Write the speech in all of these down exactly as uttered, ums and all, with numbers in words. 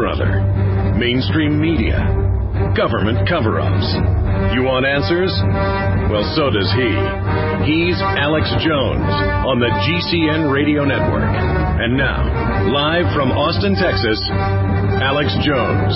Brother, mainstream media, government cover-ups. You want answers? Well, so does he. He's Alex Jones on the G C N Radio Network. And now, live from Austin, Texas, Alex Jones.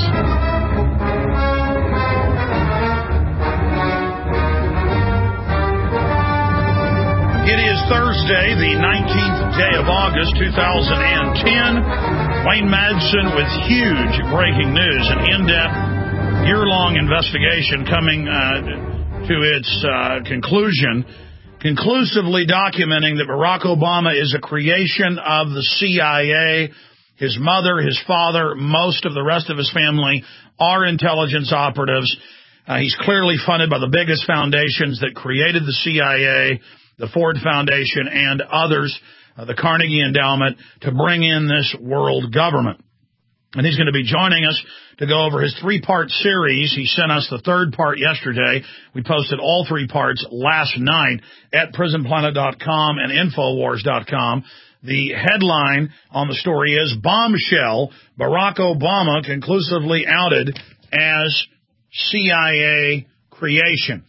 It is Thursday, the nineteenth day of August, two thousand ten. Wayne Madsen with huge breaking news, an in-depth, year-long investigation coming uh, to its uh, conclusion, conclusively documenting that Barack Obama is a creation of the C I A. His mother, his father, most of the rest of his family are intelligence operatives. Uh, he's clearly funded by the biggest foundations that created the C I A, the Ford Foundation, and others, uh, the Carnegie Endowment, to bring in this world government. And he's going to be joining us to go over his three-part series. He sent us the third part yesterday. We posted all three parts last night at prison planet dot com and infowars dot com. The headline on the story is, Bombshell, Barack Obama conclusively outed as C I A creation.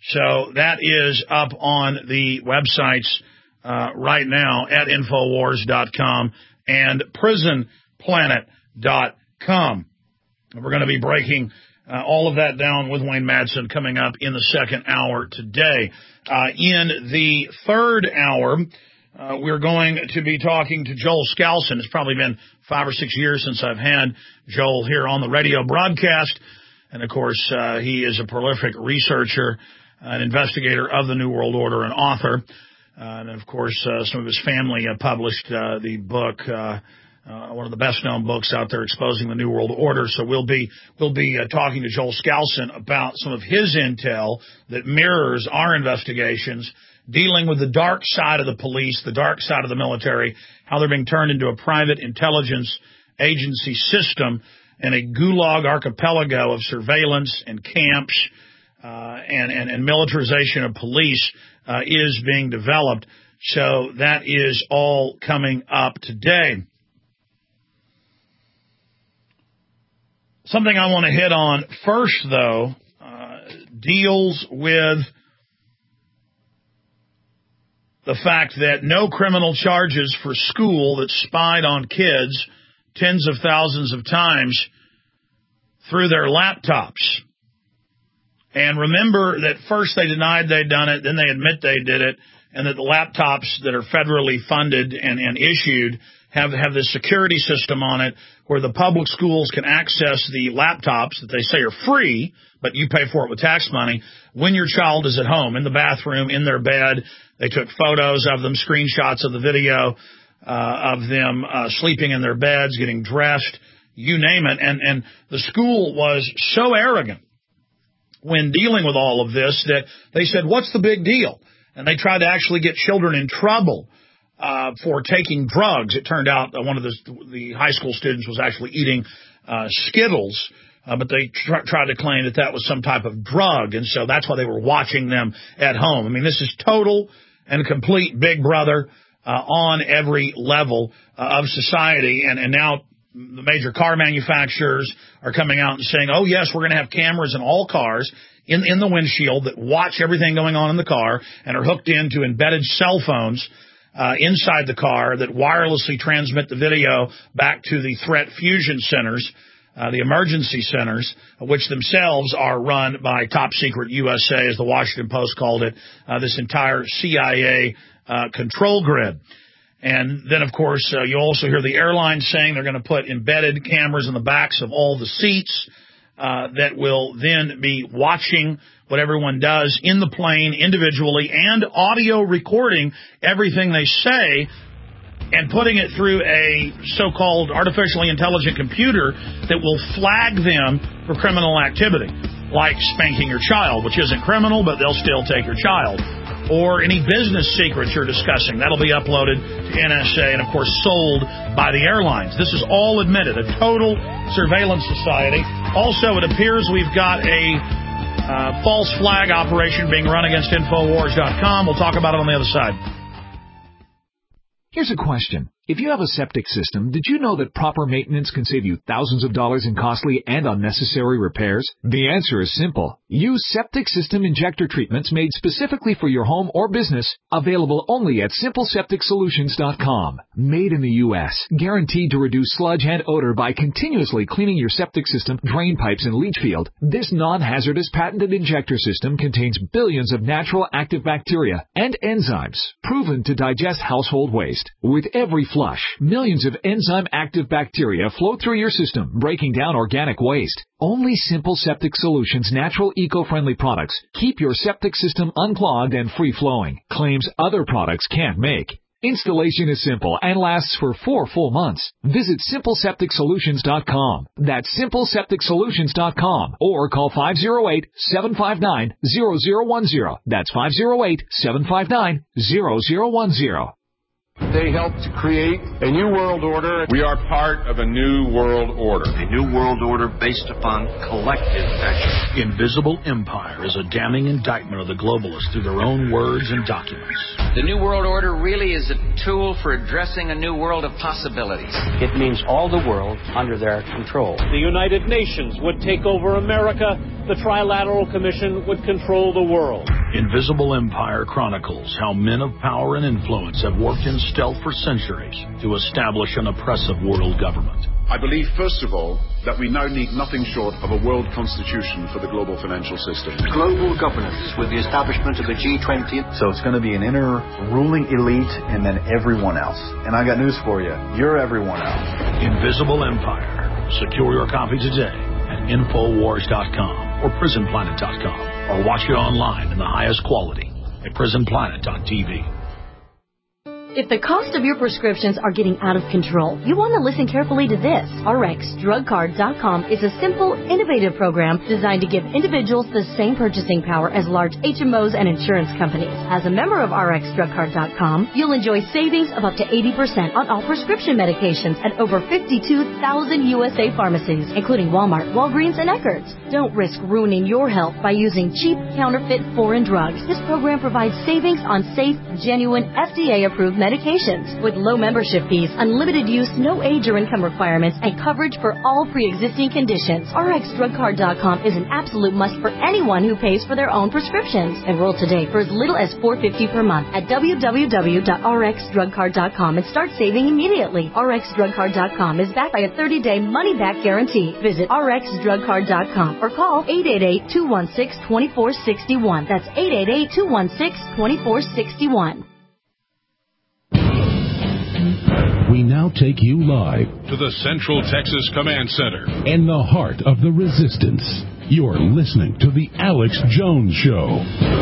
So that is up on the websites uh, right now at infowars dot com and prison planet dot com. We're going to be breaking uh, all of that down with Wayne Madsen coming up in the second hour today. Uh, in the third hour, uh, we're going to be talking to Joel Skousen. It's probably been five or six years since I've had Joel here on the radio broadcast. And, of course, uh, he is a prolific researcher, an investigator of the New World Order, an author. Uh, and, of course, uh, some of his family uh, published uh, the book, uh, uh, one of the best-known books out there, Exposing the New World Order. So we'll be we'll be uh, talking to Joel Skousen about some of his intel that mirrors our investigations, dealing with the dark side of the police, the dark side of the military, how they're being turned into a private intelligence agency system and a gulag archipelago of surveillance and camps, Uh, and, and, and militarization of police uh, is being developed. So that is all coming up today. Something I want to hit on first, though, uh, deals with the fact that no criminal charges for school that spied on kids tens of thousands of times through their laptops. And remember that first they denied they'd done it, then they admit they did it, and that the laptops that are federally funded and, and issued have, have this security system on it where the public schools can access the laptops that they say are free, but you pay for it with tax money, when your child is at home, in the bathroom, in their bed. They took photos of them, screenshots of the video uh, of them uh, sleeping in their beds, getting dressed, you name it. And, and the school was so arrogant when dealing with all of this that they said, what's the big deal? And they tried to actually get children in trouble uh, for taking drugs. It turned out that one of the, the high school students was actually eating uh, Skittles, uh, but they tr- tried to claim that that was some type of drug, and so that's why they were watching them at home. I mean, this is total and complete Big Brother uh, on every level uh, of society, and, and now the major car manufacturers are coming out and saying, oh, yes, we're going to have cameras in all cars in, in the windshield that watch everything going on in the car and are hooked into embedded cell phones uh, inside the car that wirelessly transmit the video back to the threat fusion centers, uh, the emergency centers, which themselves are run by top secret U S A, as the Washington Post called it, uh, this entire C I A uh, control grid. And then, of course, uh, you also hear the airlines saying they're going to put embedded cameras in the backs of all the seats uh, that will then be watching what everyone does in the plane individually and audio recording everything they say and putting it through a so-called artificially intelligent computer that will flag them for criminal activity, like spanking your child, which isn't criminal, but they'll still take your child. Or any business secrets you're discussing. That'll be uploaded to N S A and, of course, sold by the airlines. This is all admitted, a total surveillance society. Also, it appears we've got a uh, false flag operation being run against infowars dot com. We'll talk about it on the other side. Here's a question. If you have a septic system, did you know that proper maintenance can save you thousands of dollars in costly and unnecessary repairs? The answer is simple. Use septic system injector treatments made specifically for your home or business, available only at simple septic solutions dot com. Made in the U S, guaranteed to reduce sludge and odor by continuously cleaning your septic system, drain pipes, and leach field. This non-hazardous patented injector system contains billions of natural active bacteria and enzymes, proven to digest household waste. With every flush, millions of enzyme-active bacteria flow through your system, breaking down organic waste. Only Simple Septic Solutions natural eco-friendly products keep your septic system unclogged and free-flowing, claims other products can't make. Installation is simple and lasts for four full months. Visit simple septic solutions dot com. That's simple septic solutions dot com or call five oh eight, seven five nine, zero zero one zero. That's five oh eight, seven five nine, zero zero one zero. They helped to create a new world order. We are part of a new world order. A new world order based upon collective action. Invisible Empire is a damning indictment of the globalists through their own words and documents. The new world order really is a tool for addressing a new world of possibilities. It means all the world under their control. The United Nations would take over America. The Trilateral Commission would control the world. Invisible Empire chronicles how men of power and influence have worked in stealth for centuries to establish an oppressive world government. I believe, first of all, that we now need nothing short of a world constitution for the global financial system. Global governance with the establishment of the G twenty. So it's going to be an inner ruling elite and then everyone else. And I got news for you. You're everyone else. Invisible Empire. Secure your copy today at infowars dot com or prison planet dot com, or watch it online in the highest quality at prison planet dot t v. If the cost of your prescriptions are getting out of control, you want to listen carefully to this. R X drug card dot com is a simple, innovative program designed to give individuals the same purchasing power as large H M Os and insurance companies. As a member of R X drug card dot com, you'll enjoy savings of up to eighty percent on all prescription medications at over fifty-two thousand U S A pharmacies, including Walmart, Walgreens, and Eckerd's. Don't risk ruining your health by using cheap, counterfeit, foreign drugs. This program provides savings on safe, genuine, F D A-approved medications. medications with low membership fees, unlimited use, no age or income requirements, and coverage for all pre-existing conditions. R X drug card dot com is an absolute must for anyone who pays for their own prescriptions. Enroll today for as little as four dollars and fifty cents per month at w w w dot r x drug card dot com and start saving immediately. R X drug card dot com is backed by a thirty-day money-back guarantee. Visit r x drug card dot com or call eight eight eight, two one six, two four six one. That's eight eight eight, two one six, two four six one. We now take you live to the Central Texas Command Center in the heart of the resistance. You're listening to the Alex Jones Show.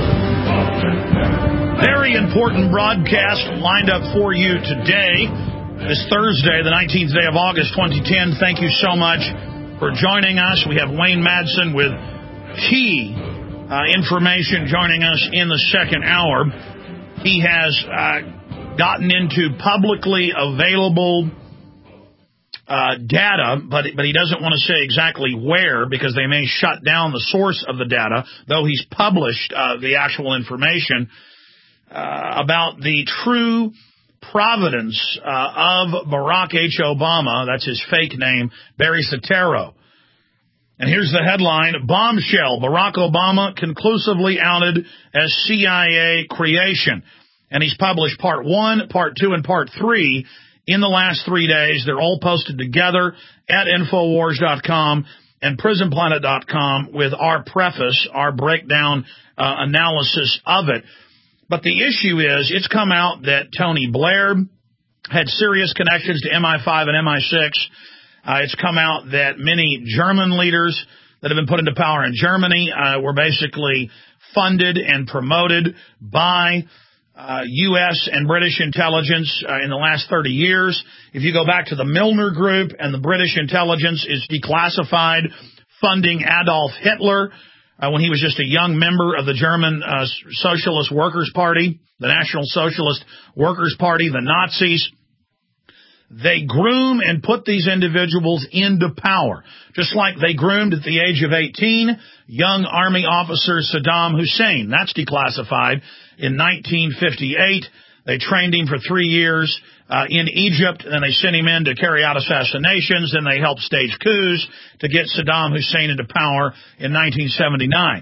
Very important broadcast lined up for you today. This Thursday, the nineteenth day of August, twenty ten. Thank you so much for joining us. We have Wayne Madsen with key uh, information joining us in the second hour. He has uh, gotten into publicly available uh, data, but but he doesn't want to say exactly where because they may shut down the source of the data, though he's published uh, the actual information uh, about the true providence uh, of Barack H. Obama. That's his fake name, Barry Soetoro. And here's the headline: Bombshell, Barack Obama conclusively outed as C I A creation. And he's published part one, part two, and part three in the last three days. They're all posted together at infowars dot com and prison planet dot com with our preface, our breakdown uh, analysis of it. But the issue is, it's come out that Tony Blair had serious connections to M I five and M I six. Uh, it's come out that many German leaders that have been put into power in Germany uh, were basically funded and promoted by Uh, U S and British intelligence uh, in the last thirty years. If you go back to the Milner Group, and the British intelligence is declassified, funding Adolf Hitler uh, when he was just a young member of the German uh, Socialist Workers' Party, the National Socialist Workers' Party, the Nazis. They groom and put these individuals into power, just like they groomed at the age of eighteen young army officer Saddam Hussein. That's declassified in nineteen fifty-eight. They trained him for three years uh, in Egypt, and then they sent him in to carry out assassinations. Then they helped stage coups to get Saddam Hussein into power in nineteen seventy-nine.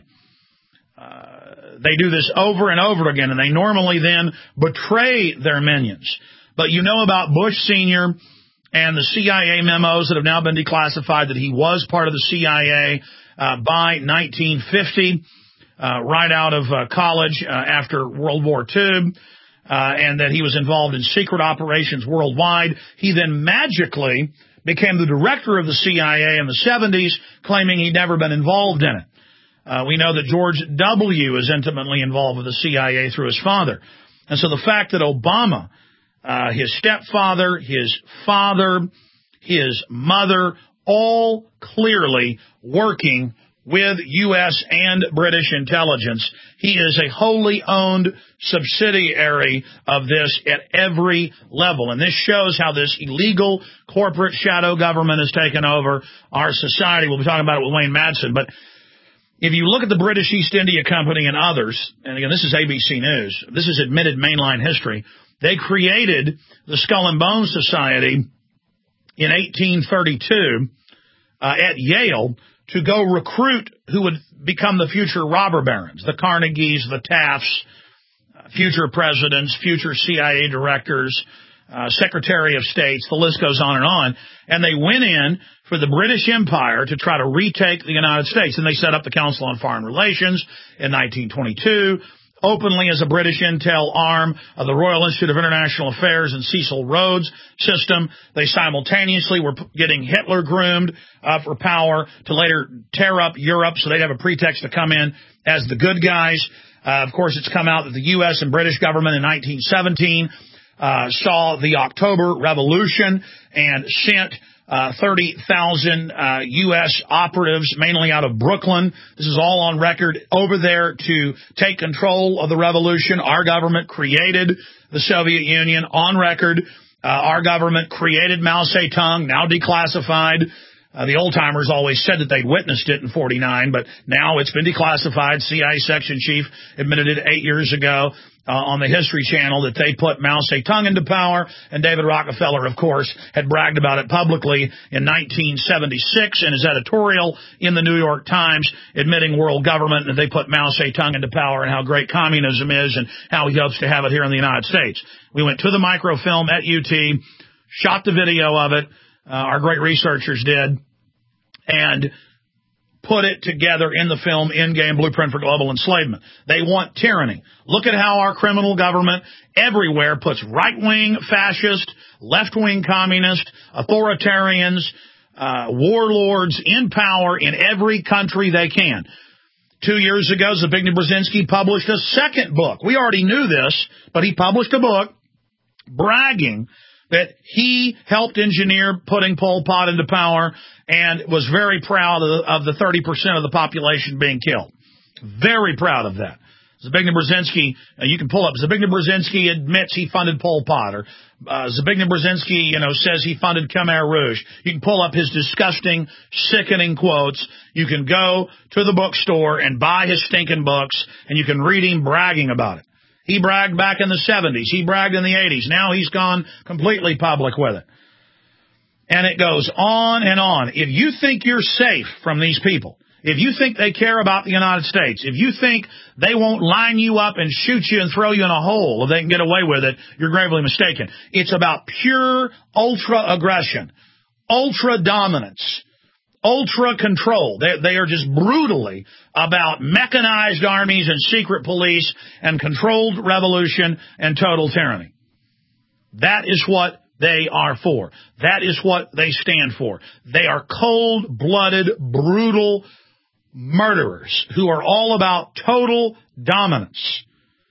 Uh, they do this over and over again, and they normally then betray their minions. But you know about Bush Senior and the C I A memos that have now been declassified that he was part of the C I A uh, by nineteen fifty, uh, right out of uh, college uh, after World War Two, uh, and that he was involved in secret operations worldwide. He then magically became the director of the C I A in the seventies, claiming he'd never been involved in it. Uh, we know that George W. is intimately involved with the C I A through his father. And so the fact that Obama, uh, his stepfather, his father, his mother, all clearly working with U S and British intelligence, he is a wholly owned subsidiary of this at every level. And this shows how this illegal corporate shadow government has taken over our society. We'll be talking about it with Wayne Madsen. But if you look at the British East India Company and others, and again, this is A B C News, this is admitted mainline history, they created the Skull and Bones Society in eighteen thirty-two uh, at Yale to go recruit who would become the future robber barons, the Carnegies, the Tafts, uh, future presidents, future C I A directors, uh, Secretary of States, the list goes on and on. And they went in for the British Empire to try to retake the United States. And they set up the Council on Foreign Relations in nineteen twenty-two, openly as a British intel arm of the Royal Institute of International Affairs and Cecil Rhodes system. They simultaneously were getting Hitler groomed uh, for power to later tear up Europe so they'd have a pretext to come in as the good guys. Uh, of course, it's come out that the U S and British government in nineteen seventeen uh, saw the October Revolution and sent Uh, thirty thousand uh, U S operatives, mainly out of Brooklyn. This is all on record over there to take control of the revolution. Our government created the Soviet Union on record. Uh, our government created Mao Zedong, now declassified. Uh, the old-timers always said that they'd witnessed it in forty-nine, but now it's been declassified. C I A section chief admitted it eight years ago uh, on the History Channel that they put Mao Zedong into power, and David Rockefeller, of course, had bragged about it publicly in nineteen seventy-six in his editorial in the New York Times admitting world government and that they put Mao Zedong into power and how great communism is and how he hopes to have it here in the United States. We went to the microfilm at U T, shot the video of it. Uh, our great researchers did, and put it together in the film Endgame Blueprint for Global Enslavement. They want tyranny. Look at how our criminal government everywhere puts right-wing fascist, left-wing communist, authoritarians, uh, warlords in power in every country they can. Two years ago, Zbigniew Brzezinski published a second book. We already knew this, but he published a book bragging that he helped engineer putting Pol Pot into power and was very proud of the, of the thirty percent of the population being killed. Very proud of that. Zbigniew Brzezinski, uh, you can pull up, Zbigniew Brzezinski admits he funded Pol Pot, or uh, Zbigniew Brzezinski, you know, says he funded Khmer Rouge. You can pull up his disgusting, sickening quotes. You can go to the bookstore and buy his stinking books, and you can read him bragging about it. He bragged back in the seventies. He bragged in the eighties. Now he's gone completely public with it. And it goes on and on. If you think you're safe from these people, if you think they care about the United States, if you think they won't line you up and shoot you and throw you in a hole if they can get away with it, you're gravely mistaken. It's about pure ultra-aggression, ultra-dominance, ultra-control. They, they are just brutally about mechanized armies and secret police and controlled revolution and total tyranny. That is what they are for. That is what they stand for. They are cold-blooded, brutal murderers who are all about total dominance.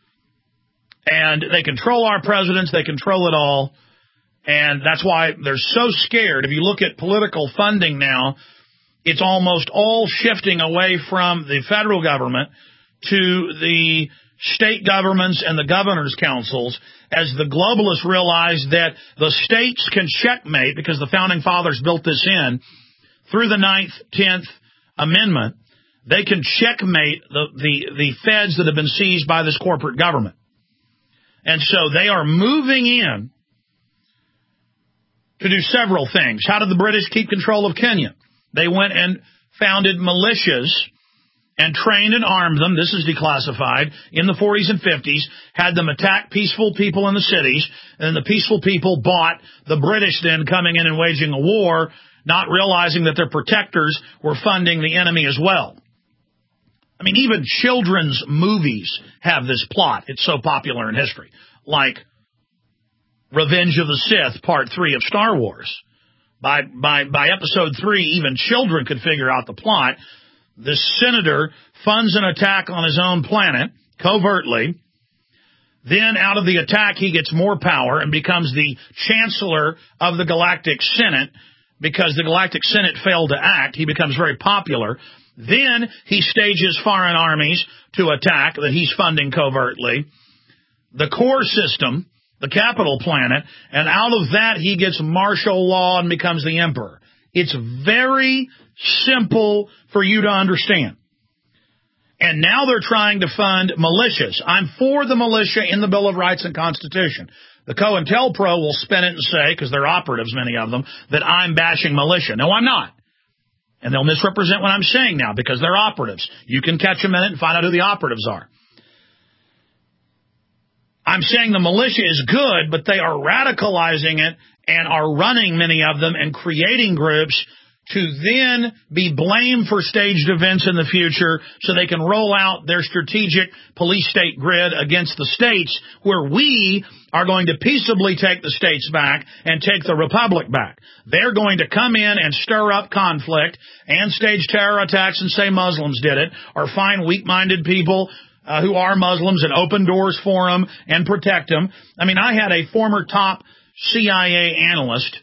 And they control our presidents. They control it all. And that's why they're so scared. If you look at political funding now, it's almost all shifting away from the federal government to the state governments and the governor's councils as the globalists realize that the states can checkmate, because the founding fathers built this in, through the ninth, tenth Amendment, they can checkmate the, the, the feds that have been seized by this corporate government. And so they are moving in to do several things. How did the British keep control of Kenya? They went and founded militias and trained and armed them. This is declassified in the forties and fifties, had them attack peaceful people in the cities, and the peaceful people bought the British then coming in and waging a war, not realizing that their protectors were funding the enemy as well. I mean, even children's movies have this plot. It's so popular in history. Like Revenge of the Sith, Part three of Star Wars. By, by, by episode three, even children could figure out the plot. This senator funds an attack on his own planet, covertly. Then out of the attack, he gets more power and becomes the chancellor of the Galactic Senate. Because the Galactic Senate failed to act, he becomes very popular. Then he stages foreign armies to attack that he's funding covertly. The core system, the capital planet, and out of that he gets martial law and becomes the emperor. It's very simple for you to understand. And now they're trying to fund militias. I'm for the militia in the Bill of Rights and Constitution. The COINTELPRO will spin it and say, because they're operatives, many of them, that I'm bashing militia. No, I'm not. And they'll misrepresent what I'm saying now because they're operatives. You can catch them in it and find out who the operatives are. I'm saying the militia is good, but they are radicalizing it and are running many of them and creating groups to then be blamed for staged events in the future so they can roll out their strategic police state grid against the states where we are going to peaceably take the states back and take the republic back. They're going to come in and stir up conflict and stage terror attacks and say Muslims did it, or find weak-minded people uh, who are Muslims and open doors for them and protect them. I mean, I had a former top C I A analyst,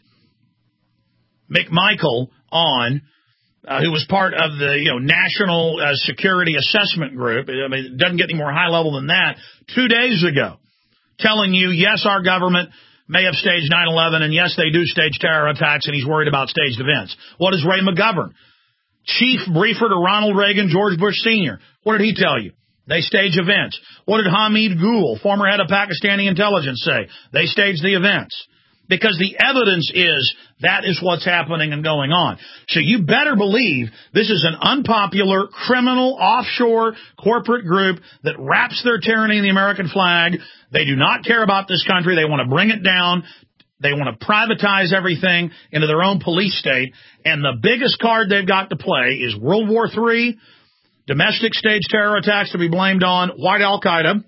McMichael, on, uh, who was part of the you know National uh, Security Assessment Group. I mean, it doesn't get any more high level than that. Two days ago, telling you, yes, our government may have staged nine eleven, and yes, they do stage terror attacks, and he's worried about staged events. What is Ray McGovern, chief briefer to Ronald Reagan, George Bush Senior? What did he tell you? They stage events. What did Hamid Gul, former head of Pakistani intelligence, say? They stage the events. Because the evidence is that is what's happening and going on. So you better believe this is an unpopular, criminal, offshore corporate group that wraps their tyranny in the American flag. They do not care about this country. They want to bring it down. They want to privatize everything into their own police state. And the biggest card they've got to play is World War Three, domestic stage terror attacks to be blamed on, white Al-Qaeda.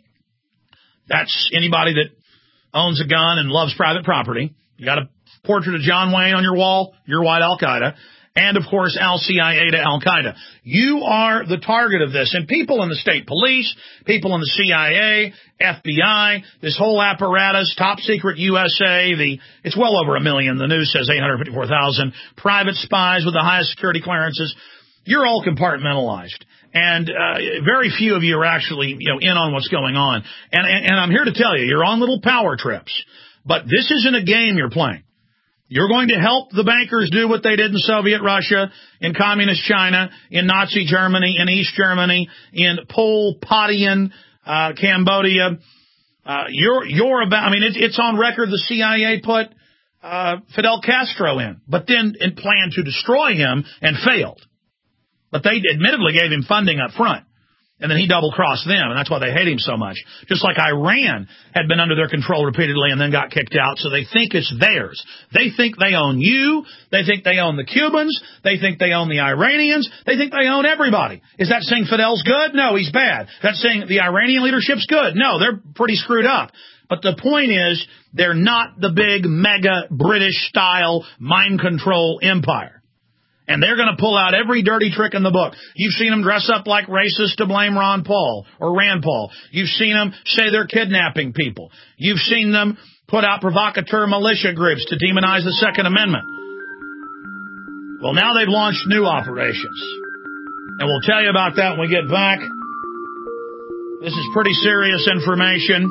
That's anybody that owns a gun and loves private property. You got a portrait of John Wayne on your wall, you're white Al-Qaeda. And, of course, Al-C I A to Al-Qaeda. You are the target of this. And people in the state police, people in the C I A, F B I, this whole apparatus, top secret U S A, the it's well over a million. The news says eight hundred fifty-four thousand. Private spies with the highest security clearances. You're all compartmentalized. And uh, very few of you are actually, you know, in on what's going on. And, and, and I'm here to tell you, you're on little power trips. But this isn't a game you're playing. You're going to help the bankers do what they did in Soviet Russia, in Communist China, in Nazi Germany, in East Germany, in Pol Potian, uh, Cambodia. Uh, you're, you're about, I mean, it, it's on record the C I A put uh, Fidel Castro in, but then it planned to destroy him and failed. But they admittedly gave him funding up front. And then he double-crossed them, and that's why they hate him so much. Just like Iran had been under their control repeatedly and then got kicked out, so they think it's theirs. They think they own you. They think they own the Cubans. They think they own the Iranians. They think they own everybody. Is that saying Fidel's good? No, he's bad. That's saying the Iranian leadership's good? No, they're pretty screwed up. But the point is, they're not the big, mega, British-style mind control empire. And they're going to pull out every dirty trick in the book. You've seen them dress up like racists to blame Ron Paul or Rand Paul. You've seen them say they're kidnapping people. You've seen them put out provocateur militia groups to demonize the Second Amendment. Well, now they've launched new operations. And we'll tell you about that when we get back. This is pretty serious information.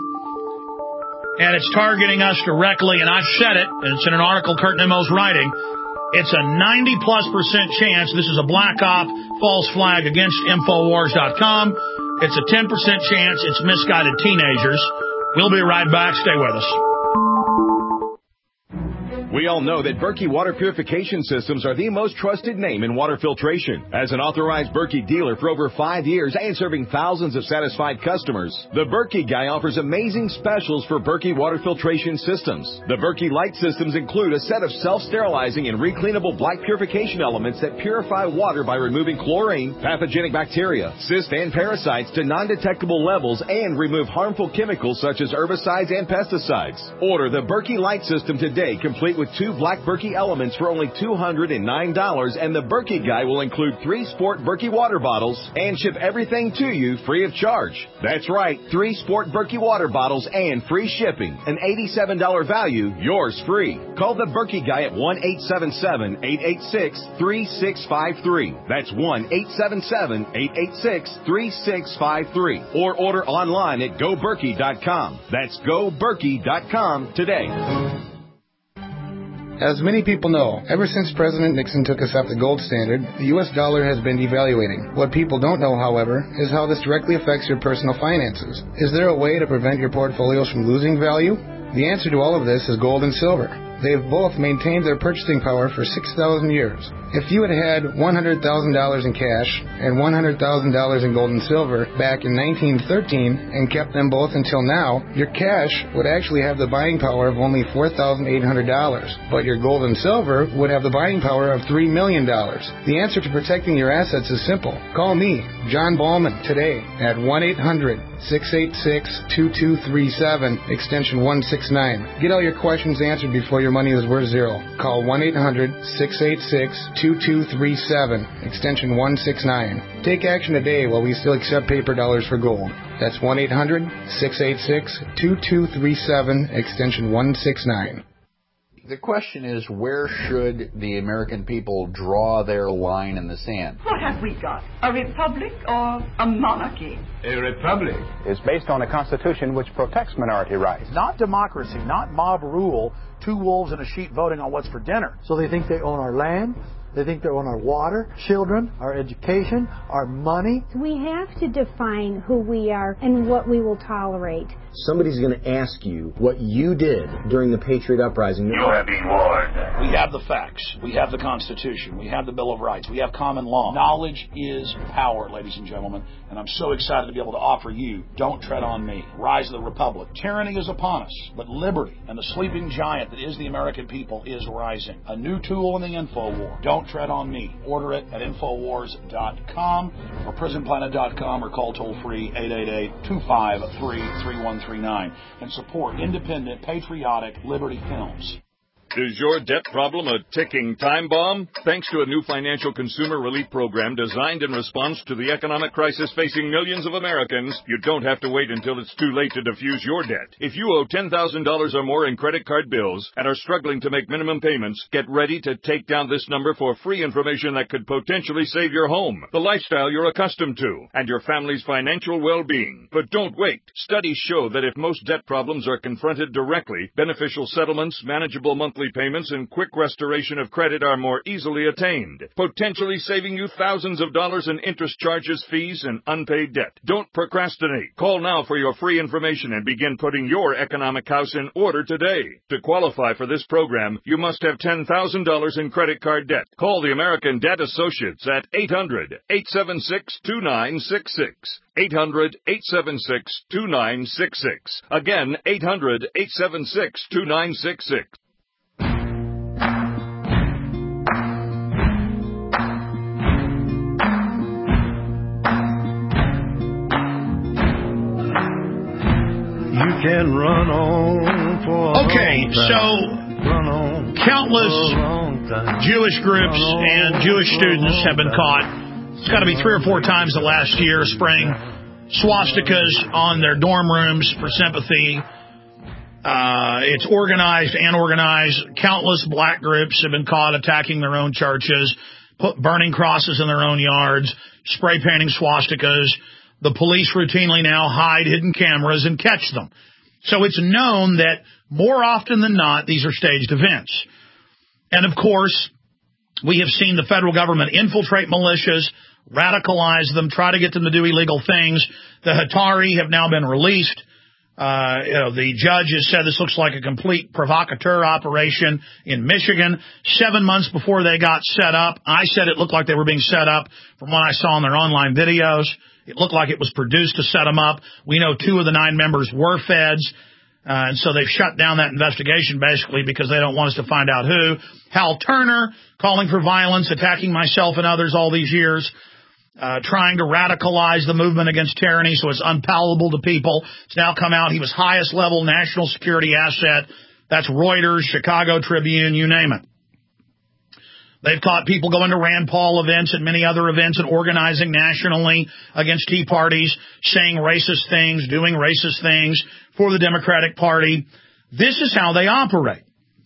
And it's targeting us directly. And I've said it, and it's in an article Kurt Nimmo's writing. It's a ninety plus percent chance this is a black op false flag against Infowars dot com. It's a ten percent chance it's misguided teenagers. We'll be right back. Stay with us. We all know that Berkey Water Purification Systems are the most trusted name in water filtration. As an authorized Berkey dealer for over five years and serving thousands of satisfied customers, the Berkey Guy offers amazing specials for Berkey Water Filtration Systems. The Berkey Light Systems include a set of self-sterilizing and recleanable black purification elements that purify water by removing chlorine, pathogenic bacteria, cysts, and parasites to non-detectable levels and remove harmful chemicals such as herbicides and pesticides. Order the Berkey Light System today, complete with two black Berkey elements for only two hundred nine dollars, and the Berkey Guy will include three Sport Berkey water bottles and ship everything to you free of charge. That's right, three Sport Berkey water bottles and free shipping. An eighty-seven dollars value, yours free. Call the Berkey Guy at one eight seven seven, eight eight six, three six five three. That's one eight seven seven, eight eight six, three six five three. Or order online at go berkey dot com. That's go berkey dot com today. As many people know, ever since President Nixon took us off the gold standard, the U S dollar has been devaluating. What people don't know, however, is how this directly affects your personal finances. Is there a way to prevent your portfolios from losing value? The answer to all of this is gold and silver. They have both maintained their purchasing power for six thousand years. If you had had one hundred thousand dollars in cash and one hundred thousand dollars in gold and silver back in nineteen thirteen and kept them both until now, your cash would actually have the buying power of only four thousand eight hundred dollars, but your gold and silver would have the buying power of three million dollars. The answer to protecting your assets is simple. Call me, John Ballman, today at one eight hundred, six eight six, two two three seven, extension one six nine. Get all your questions answered before your money is worth zero. Call one eight hundred, six eight six, two two three seven, extension one six nine. Take action today while we still accept paper dollars for gold. That's one eight hundred, six eight six, two two three seven, extension one six nine. The question is, where should the American people draw their line in the sand? What have we got? A republic or a monarchy? A republic is based on a constitution which protects minority rights. Not democracy, not mob rule, two wolves and a sheep voting on what's for dinner. So they think they own our land, they think they own our water, children, our education, our money. We have to define who we are and what we will tolerate. Somebody's going to ask you what you did during the Patriot Uprising. You have been warned. We have the facts. We have the Constitution. We have the Bill of Rights. We have common law. Knowledge is power, ladies and gentlemen, and I'm so excited to be able to offer you Don't Tread on Me, Rise of the Republic. Tyranny is upon us, but liberty and the sleeping giant that is the American people is rising. A new tool in the info war. Don't Tread on Me. Order it at infowars dot com or prison planet dot com or call toll-free eight eight eight, two five three, three one three nine and support independent, patriotic Liberty Films. Is your debt problem a ticking time bomb? Thanks to a new financial consumer relief program designed in response to the economic crisis facing millions of Americans, you don't have to wait until it's too late to defuse your debt. If you owe ten thousand dollars or more in credit card bills and are struggling to make minimum payments, get ready to take down this number for free information that could potentially save your home, the lifestyle you're accustomed to, and your family's financial well-being. But don't wait. Studies show that if most debt problems are confronted directly, beneficial settlements, manageable monthly payments, and quick restoration of credit are more easily attained, potentially saving you thousands of dollars in interest charges, fees, and unpaid debt. Don't procrastinate. Call now for your free information and begin putting your economic house in order today. To qualify for this program, you must have ten thousand dollars in credit card debt. Call the American Debt Associates at eight hundred, eight seven six, two nine six six. eight hundred, eight seven six, two nine six six. Again, eight hundred, eight seven six, two nine six six. You can run on for a Okay, long so run on countless Jewish groups and Jewish students have been caught. It's got to be three or four times the last year spraying swastikas on their dorm rooms for sympathy. Uh, it's organized and organized. Countless black groups have been caught attacking their own churches, put, burning crosses in their own yards, spray painting swastikas. The police routinely now hide hidden cameras and catch them. So it's known that more often than not, these are staged events. And of course, we have seen the federal government infiltrate militias, radicalize them, try to get them to do illegal things. The Hatari have now been released. Uh, you know, the judges said this looks like a complete provocateur operation in Michigan. Seven months before they got set up, I said it looked like they were being set up from what I saw in their online videos. It looked like it was produced to set them up. We know two of the nine members were feds. Uh, and so they've shut down that investigation basically because they don't want us to find out who. Hal Turner calling for violence, attacking myself and others all these years. Uh, trying to radicalize the movement against tyranny so it's unpalatable to people. It's now come out he was highest level national security asset. That's Reuters, Chicago Tribune, you name it. They've caught people going to Rand Paul events and many other events and organizing nationally against Tea Parties, saying racist things, doing racist things for the Democratic Party. This is how they operate.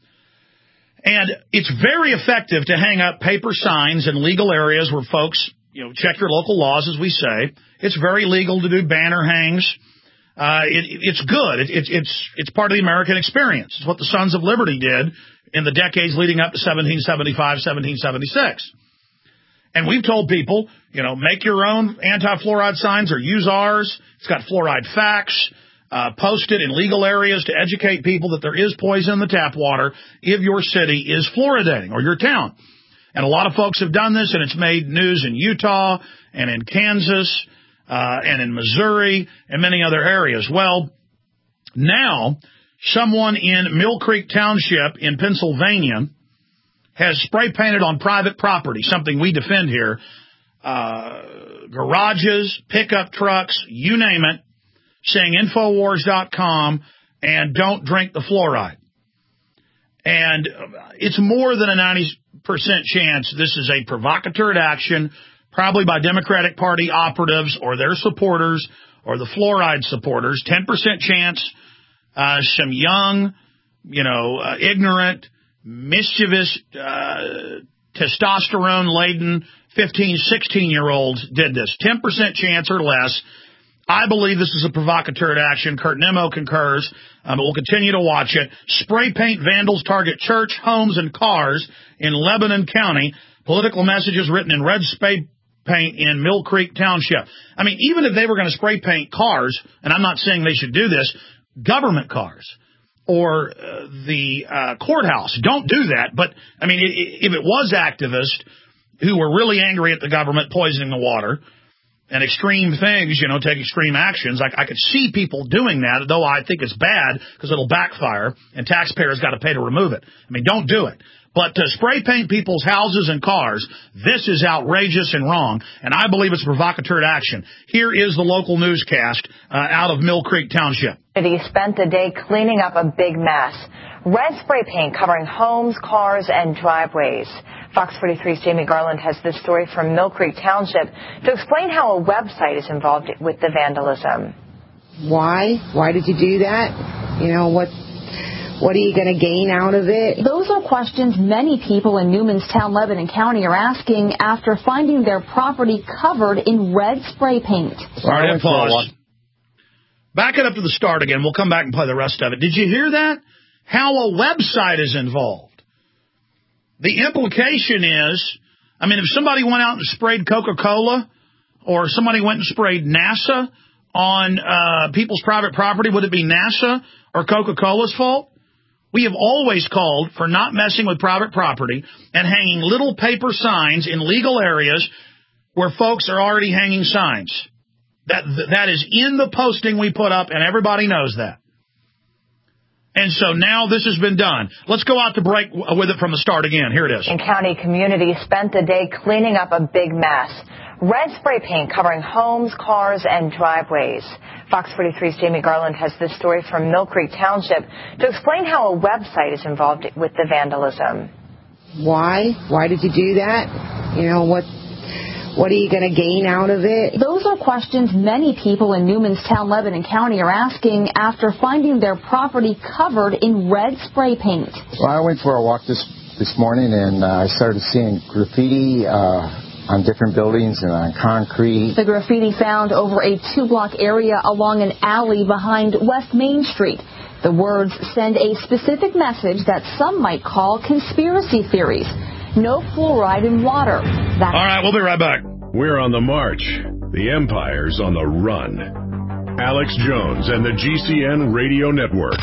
And it's very effective to hang up paper signs in legal areas where folks, you know, check your local laws, as we say. It's very legal to do banner hangs. Uh, it, it's good. It, it, it's it's part of the American experience. It's what the Sons of Liberty did in the decades leading up to seventeen seventy-five, seventeen seventy-six. And we've told people, you know, make your own anti-fluoride signs or use ours. It's got fluoride facts. Uh, post it in legal areas to educate people that there is poison in the tap water if your city is fluoridating or your town. And a lot of folks have done this, and it's made news in Utah and in Kansas uh, and in Missouri and many other areas. Well, now someone in Mill Creek Township in Pennsylvania has spray painted on private property, something we defend here, uh, garages, pickup trucks, you name it, saying Infowars dot com and don't drink the fluoride. And it's more than a ninety percent chance this is a provocateur action, probably by Democratic Party operatives or their supporters or the fluoride supporters. ten percent chance uh, some young, you know, uh, ignorant, mischievous, uh, testosterone-laden fifteen, sixteen-year-olds did this. ten percent chance or less. I believe this is a provocateur action. Kurt Nimmo concurs, um, but we'll continue to watch it. Spray paint vandals target church, homes, and cars in Lebanon County. Political messages written in red spray paint in Mill Creek Township. I mean, even if they were going to spray paint cars, and I'm not saying they should do this, government cars or uh, the uh, courthouse, don't do that. But, I mean, if it was activists who were really angry at the government poisoning the water, and extreme things, you know, take extreme actions. I, I could see people doing that, though I think it's bad because it'll backfire and taxpayers got to pay to remove it. I mean, don't do it. But to spray paint people's houses and cars, this is outrageous and wrong, and I believe it's provocateur action. Here is the local newscast uh, out of Mill Creek Township. He spent the day cleaning up a big mess. Red spray paint covering homes, cars, and driveways. Fox forty-three's Jamie Garland has this story from Mill Creek Township to explain how a website is involved with the vandalism. Why? Why did you do that? You know, what What are you going to gain out of it? Those are questions many people in Newmanstown, Lebanon County are asking after finding their property covered in red spray paint. All right, pause. Back it up to the start again. We'll come back and play the rest of it. Did you hear that? How a website is involved. The implication is, I mean, if somebody went out and sprayed Coca-Cola or somebody went and sprayed NASA on uh, people's private property, would it be NASA or Coca-Cola's fault? We have always called for not messing with private property and hanging little paper signs in legal areas where folks are already hanging signs. That that is in the posting we put up, and everybody knows that. And so now this has been done. Let's go out to break with it from the start again. Here it is. And county communities spent the day cleaning up a big mess. Red spray paint covering homes, cars, and driveways. Fox forty-three's Jamie Garland has this story from Mill Creek Township to explain how a website is involved with the vandalism. Why? Why did you do that? You know, what What are you going to gain out of it? Those are questions many people in Newmanstown, Lebanon County are asking after finding their property covered in red spray paint. Well, I went for a walk this this morning, and uh, I started seeing graffiti uh, on different buildings and on concrete. The graffiti found over a two-block area along an alley behind West Main Street. The words send a specific message that some might call conspiracy theories. No fluoride in water. That's All right, we'll be right back. We're on the march. The empire's on the run. Alex Jones and the G C N Radio Network.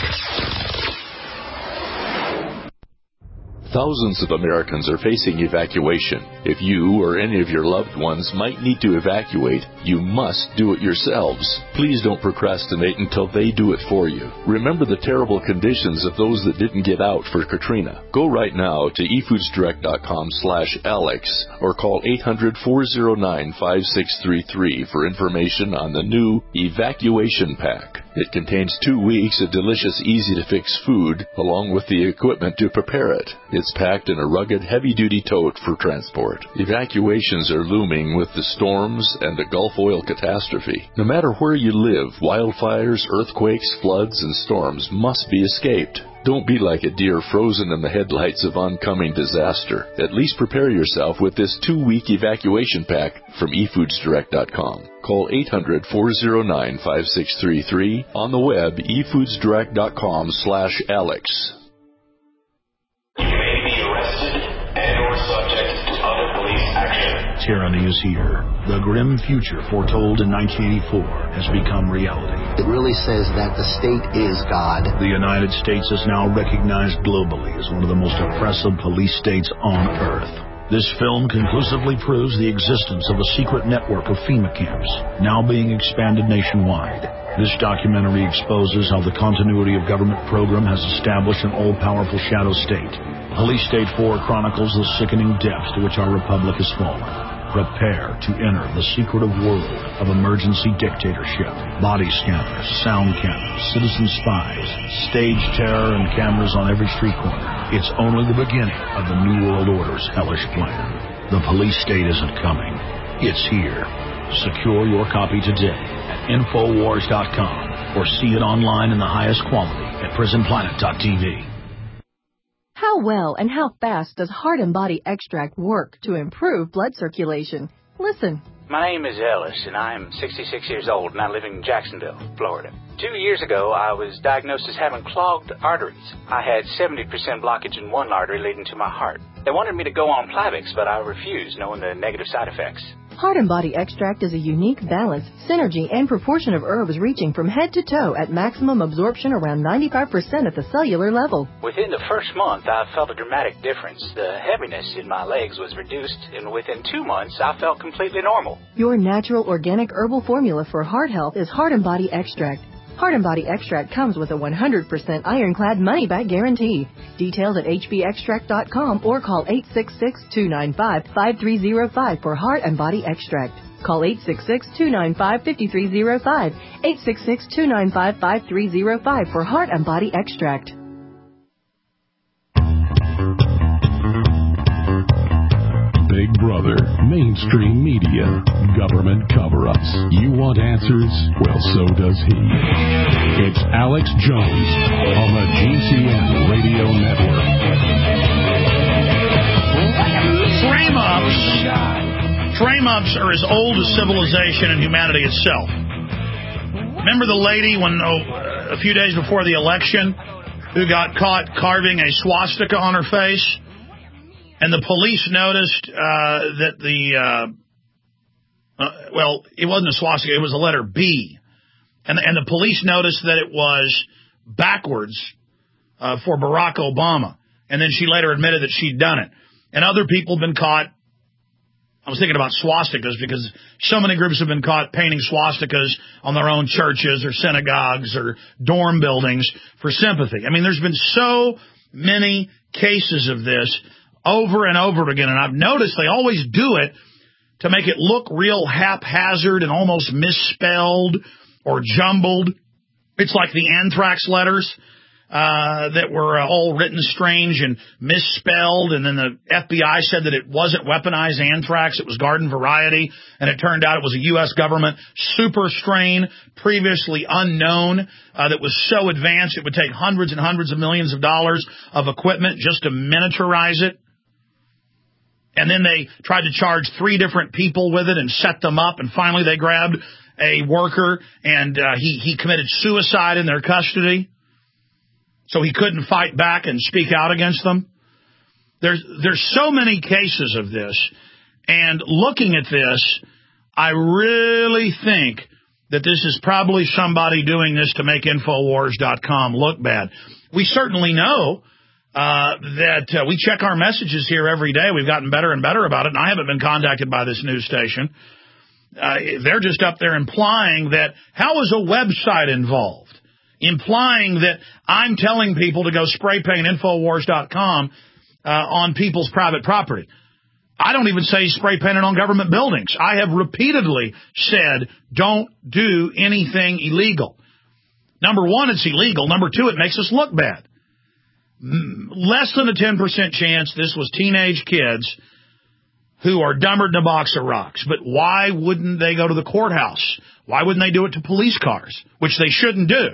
Thousands of Americans are facing evacuation. If you or any of your loved ones might need to evacuate, you must do it yourselves. Please don't procrastinate until they do it for you. Remember the terrible conditions of those that didn't get out for Katrina. Go right now to e foods direct dot com slash Alex or call eight hundred, four oh nine, five six three three for information on the new Evacuation Pack. It contains two weeks of delicious, easy-to-fix food, along with the equipment to prepare it. It's packed in a rugged, heavy-duty tote for transport. Evacuations are looming with the storms and the Gulf oil catastrophe. No matter where you live, wildfires, earthquakes, floods, and storms must be escaped. Don't be like a deer frozen in the headlights of oncoming disaster. At least prepare yourself with this two-week evacuation pack from e foods direct dot com. Call eight hundred, four oh nine, five six three three. On the web, e foods direct dot com slash Alex. You may be arrested and or subject to other police action. Tyranny is here. The grim future foretold in nineteen eighty-four has become reality. It really says that the state is God. The United States is now recognized globally as one of the most oppressive police states on earth. This film conclusively proves the existence of a secret network of FEMA camps, now being expanded nationwide. This documentary exposes how the continuity of government program has established an all-powerful shadow state. Police State four chronicles the sickening depths to which our republic has fallen. Prepare to enter the secretive world of emergency dictatorship, body scanners, sound cameras, citizen spies, stage terror, and cameras on every street corner. It's only the beginning of the New World Order's hellish plan. The police state isn't coming. It's here. Secure your copy today at infowars dot com or see it online in the highest quality at prison planet dot t v. How well and how fast does Heart and Body Extract work to improve blood circulation? Listen. My name is Ellis, and I am sixty-six years old, and I live in Jacksonville, Florida. Two years ago, I was diagnosed as having clogged arteries. I had seventy percent blockage in one artery leading to my heart. They wanted me to go on Plavix, but I refused, knowing the negative side effects. Heart and Body Extract is a unique balance, synergy, and proportion of herbs reaching from head to toe at maximum absorption around ninety-five percent at the cellular level. Within the first month, I felt a dramatic difference. The heaviness in my legs was reduced, and within two months, I felt completely normal. Your natural organic herbal formula for heart health is Heart and Body Extract. Heart and Body Extract comes with a one hundred percent ironclad money-back guarantee. Details at h b extract dot com or call eight six six, two nine five, five three zero five for Heart and Body Extract. Call eight six six, two nine five, five three zero five, eight six six, two nine five, five three zero five for Heart and Body Extract. Big Brother, mainstream media, government cover-ups. You want answers? Well, so does he. It's Alex Jones on the G C N Radio Network. Frame-ups. Frame-ups are as old as civilization and humanity itself. Remember the lady when oh, a few days before the election who got caught carving a swastika on her face? And the police noticed uh, that the, uh, uh, well, it wasn't a swastika, it was the letter B. And, and the police noticed that it was backwards uh, for Barack Obama. And then she later admitted that she'd done it. And other people have been caught. I was thinking about swastikas because so many groups have been caught painting swastikas on their own churches or synagogues or dorm buildings for sympathy. I mean, there's been so many cases of this over and over again, and I've noticed they always do it to make it look real haphazard and almost misspelled or jumbled. It's like the anthrax letters uh, that were uh, all written strange and misspelled, and then the F B I said that it wasn't weaponized anthrax, it was garden variety, and it turned out it was a U S government super strain, previously unknown, uh, that was so advanced it would take hundreds and hundreds of millions of dollars of equipment just to miniaturize it. And then they tried to charge three different people with it and set them up. And finally they grabbed a worker and uh, he, he committed suicide in their custody. So he couldn't fight back and speak out against them. There's, there's so many cases of this. And looking at this, I really think that this is probably somebody doing this to make Infowars dot com look bad. We certainly know uh, that uh, we check our messages here every day. We've gotten better and better about it, and I haven't been contacted by this news station. Uh, they're just up there implying that how is a website involved? Implying that I'm telling people to go spray paint Infowars dot com uh, on people's private property. I don't even say spray paint it on government buildings. I have repeatedly said don't do anything illegal. Number one, it's illegal. Number two, it makes us look bad. Less than a ten percent chance this was teenage kids who are dumber than a box of rocks. But why wouldn't they go to the courthouse? Why wouldn't they do it to police cars, which they shouldn't do?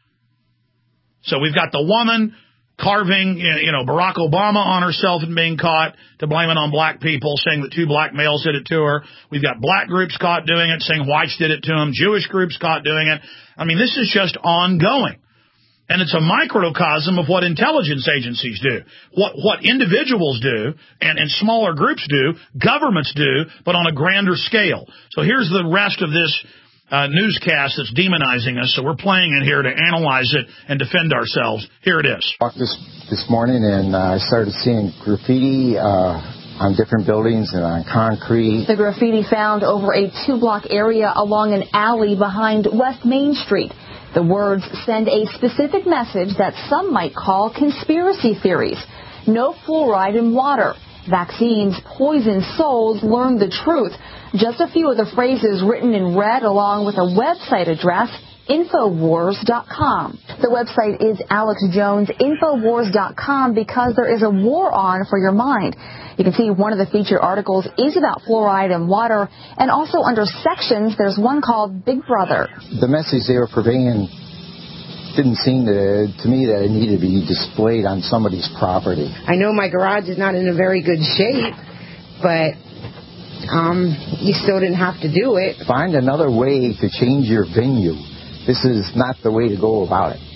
So we've got the woman carving, you know, Barack Obama on herself and being caught to blame it on black people, saying that two black males did it to her. We've got black groups caught doing it, saying whites did it to them. Jewish groups caught doing it. I mean, this is just ongoing. And it's a microcosm of what intelligence agencies do, what what individuals do, and, and smaller groups do, governments do, but on a grander scale. So here's the rest of this Uh, newscast that's demonizing us, so we're playing it here to analyze it and defend ourselves. Here it is. I walked this, this morning, and uh, I started seeing graffiti uh, on different buildings and on concrete. The graffiti found over a two-block area along an alley behind West Main Street. The words send a specific message that some might call conspiracy theories. No fluoride in water. Vaccines poison souls, learn the truth. Just a few of the phrases written in red along with a website address, Infowars dot com. The website is Alex Jones, Infowars dot com, because there is a war on for your mind. You can see one of the featured articles is about fluoride in water, and also under sections there's one called Big Brother. The message they were purveying didn't seem to, to me that it needed to be displayed on somebody's property. I know my garage is not in a very good shape, but um, you still didn't have to do it. Find another way to change your venue. This is not the way to go about it.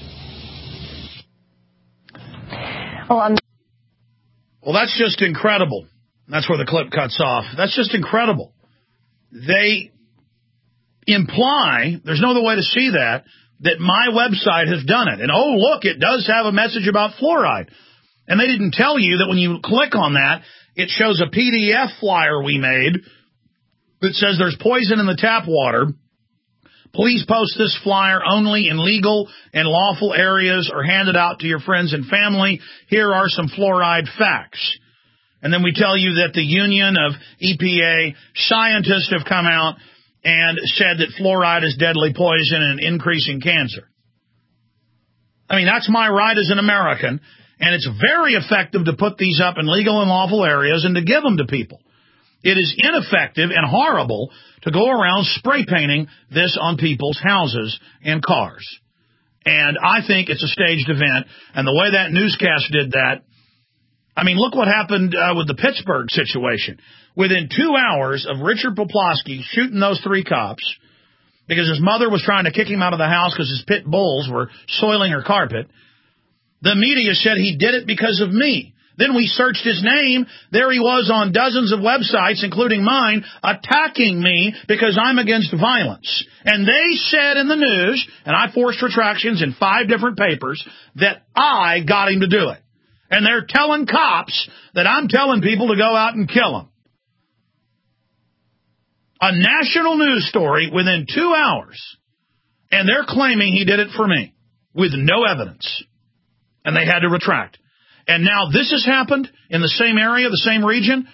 Well, I'm well, that's just incredible. That's where the clip cuts off. That's just incredible. They imply, there's no other way to see that, that my website has done it. And, oh, look, it does have a message about fluoride. And they didn't tell you that when you click on that, it shows a P D F flyer we made that says there's poison in the tap water. Please post this flyer only in legal and lawful areas or hand it out to your friends and family. Here are some fluoride facts. And then we tell you that the Union of E P A scientists have come out and said that fluoride is deadly poison and increasing cancer. I mean, that's my right as an American, and it's very effective to put these up in legal and lawful areas and to give them to people. It is ineffective and horrible to go around spray painting this on people's houses and cars. And I think it's a staged event, and the way that newscast did that, I mean, look what happened uh, with the Pittsburgh situation. Within two hours of Richard Poplawski shooting those three cops because his mother was trying to kick him out of the house because his pit bulls were soiling her carpet, the media said he did it because of me. Then we searched his name. There he was on dozens of websites, including mine, attacking me because I'm against violence. And they said in the news, and I forced retractions in five different papers, that I got him to do it. And they're telling cops that I'm telling people to go out and kill them. A national news story within two hours. And they're claiming he did it for me with no evidence. And they had to retract. And now this has happened in the same area, the same region.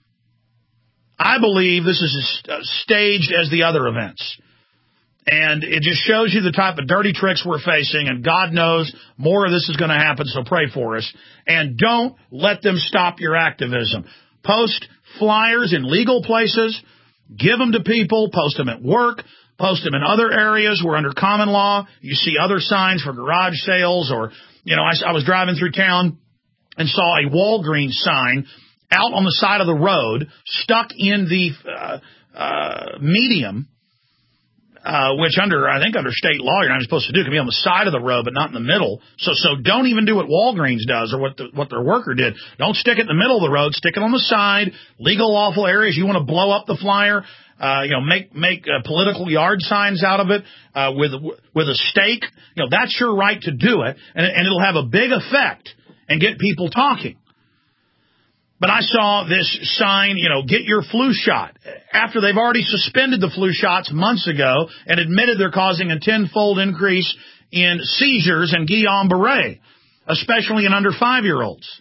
I believe this is as staged as the other events. And it just shows you the type of dirty tricks we're facing, and God knows more of this is going to happen, so pray for us. And don't let them stop your activism. Post flyers in legal places, give them to people, post them at work, post them in other areas where under common law you see other signs for garage sales, or, you know, I, I was driving through town and saw a Walgreens sign out on the side of the road, stuck in the uh, uh, medium, uh, which under, I think under state law, you're not supposed to do. It can be on the side of the road, but not in the middle. So, so don't even do what Walgreens does or what the, what their worker did. Don't stick it in the middle of the road. Stick it on the side. Legal, lawful areas. You want to blow up the flyer. Uh, you know, make, make, uh, political yard signs out of it, uh, with, with a stake. You know, that's your right to do it. And, and it'll have a big effect and get people talking. But I saw this sign, you know, get your flu shot, after they've already suspended the flu shots months ago and admitted they're causing a tenfold increase in seizures and Guillain-Barré, especially in under five-year-olds.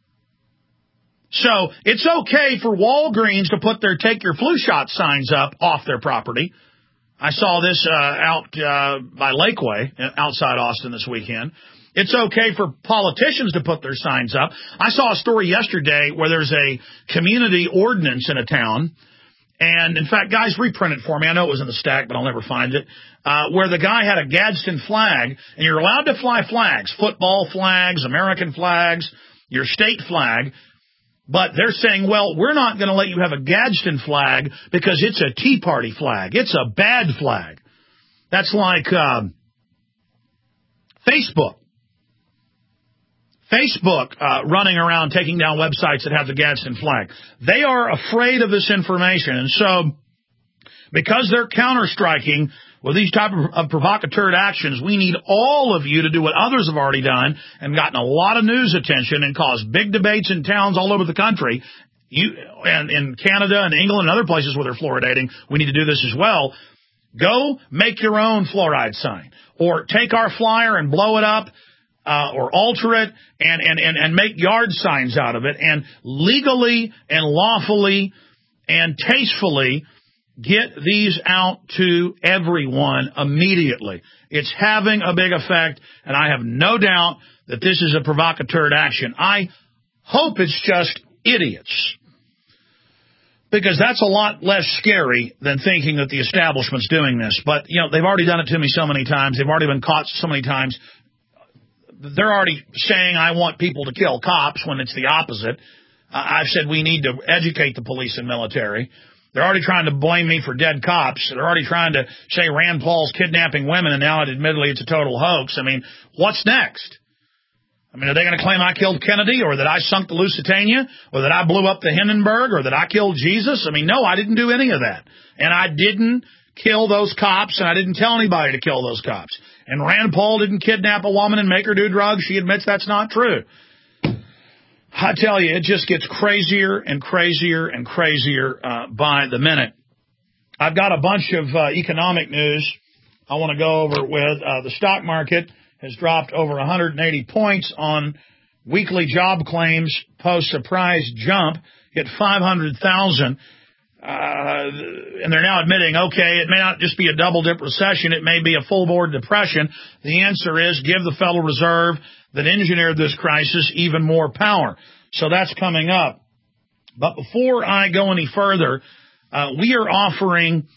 So it's okay for Walgreens to put their take your flu shot signs up off their property. I saw this uh, out uh, by Lakeway outside Austin this weekend. It's okay for politicians to put their signs up. I saw a story yesterday where there's a community ordinance in a town. And, in fact, guys, reprint it for me. I know it was in the stack, but I'll never find it. Uh, where the guy had a Gadsden flag, and you're allowed to fly flags, football flags, American flags, your state flag. But they're saying, well, we're not going to let you have a Gadsden flag because it's a Tea Party flag. It's a bad flag. That's like uh, Facebook. Facebook uh, running around taking down websites that have the Gadsden flag. They are afraid of this information. And so because they're counter-striking with these type of, of provocateur actions, we need all of you to do what others have already done and gotten a lot of news attention and caused big debates in towns all over the country. You and in Canada and England and other places where they're fluoridating, we need to do this as well. Go make your own fluoride sign or take our flyer and blow it up. Uh, or alter it and, and, and, and make yard signs out of it and legally and lawfully and tastefully get these out to everyone immediately. It's having a big effect, and I have no doubt that this is a provocateur action. I hope it's just idiots, because that's a lot less scary than thinking that the establishment's doing this. But, you know, they've already done it to me so many times. They've already been caught so many times. They're already saying I want people to kill cops when it's the opposite. Uh, I've said we need to educate the police and military. They're already trying to blame me for dead cops. They're already trying to say Rand Paul's kidnapping women, and now, admittedly, it's a total hoax. I mean, what's next? I mean, are they going to claim I killed Kennedy, or that I sunk the Lusitania, or that I blew up the Hindenburg, or that I killed Jesus? I mean, no, I didn't do any of that. And I didn't kill those cops, and I didn't tell anybody to kill those cops. And Rand Paul didn't kidnap a woman and make her do drugs. She admits that's not true. I tell you, it just gets crazier and crazier and crazier uh, by the minute. I've got a bunch of uh, economic news I want to go over with. Uh, the stock market has dropped over one hundred eighty points on weekly job claims post-surprise jump, hit five hundred thousand. Uh, and they're now admitting, okay, it may not just be a double-dip recession, it may be a full-board depression. The answer is give the Federal Reserve that engineered this crisis even more power. So that's coming up. But before I go any further, uh, we are offering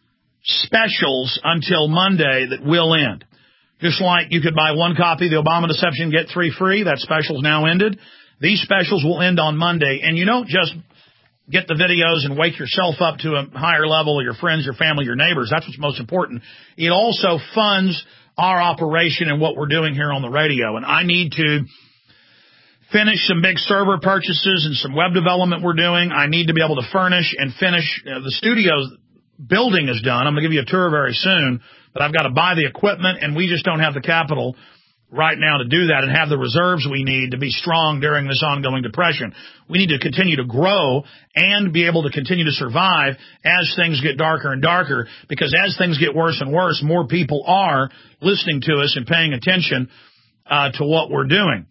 specials until Monday that will end. Just like you could buy one copy of the Obama Deception, get three free, that special's now ended. These specials will end on Monday, and you don't just get the videos and wake yourself up to a higher level of your friends, your family, your neighbors. That's what's most important. It also funds our operation and what we're doing here on the radio. And I need to finish some big server purchases and some web development we're doing. I need to be able to furnish and finish. Uh, the studio building is done. I'm going to give you a tour very soon, but I've got to buy the equipment, and we just don't have the capital right now to do that and have the reserves we need to be strong during this ongoing depression. We need to continue to grow and be able to continue to survive as things get darker and darker, because as things get worse and worse, more people are listening to us and paying attention uh, to what we're doing.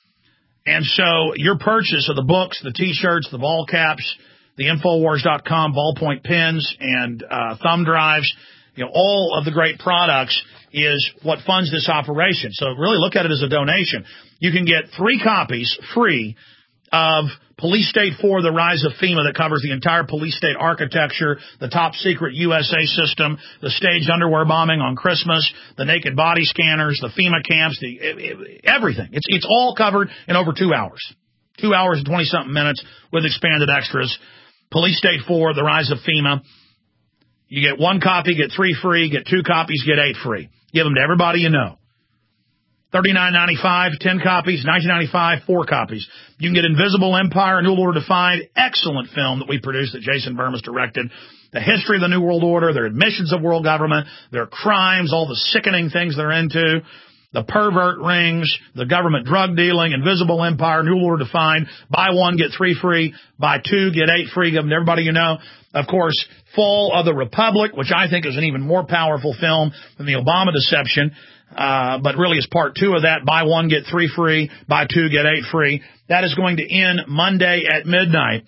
And so your purchase of the books, the T-shirts, the ball caps, the Infowars dot com ballpoint pens, and uh, thumb drives, you know, all of the great products is what funds this operation. So really look at it as a donation. You can get three copies free of Police State four, The Rise of FEMA, that covers the entire police state architecture, the top secret U S A system, the staged underwear bombing on Christmas, the naked body scanners, the FEMA camps, the everything. It's it's all covered in over two hours. Two hours and twenty-something minutes with expanded extras. Police State four, The Rise of FEMA. You get one copy, get three free. Get two copies, get eight free. Give them to everybody you know. thirty-nine ninety-five, ten copies. nineteen ninety-five, four copies. You can get Invisible Empire, New World Order Defied. Excellent film that we produced that Jason Burmis directed. The history of the New World Order, their admissions of world government, their crimes, all the sickening things they're into, the pervert rings, the government drug dealing, Invisible Empire, New World Order Defined. Buy one, get three free. Buy two, get eight free. Give them to everybody you know. Of course, Fall of the Republic, which I think is an even more powerful film than the Obama deception, uh, but really is part two of that. Buy one, get three free. Buy two, get eight free. That is going to end Monday at midnight.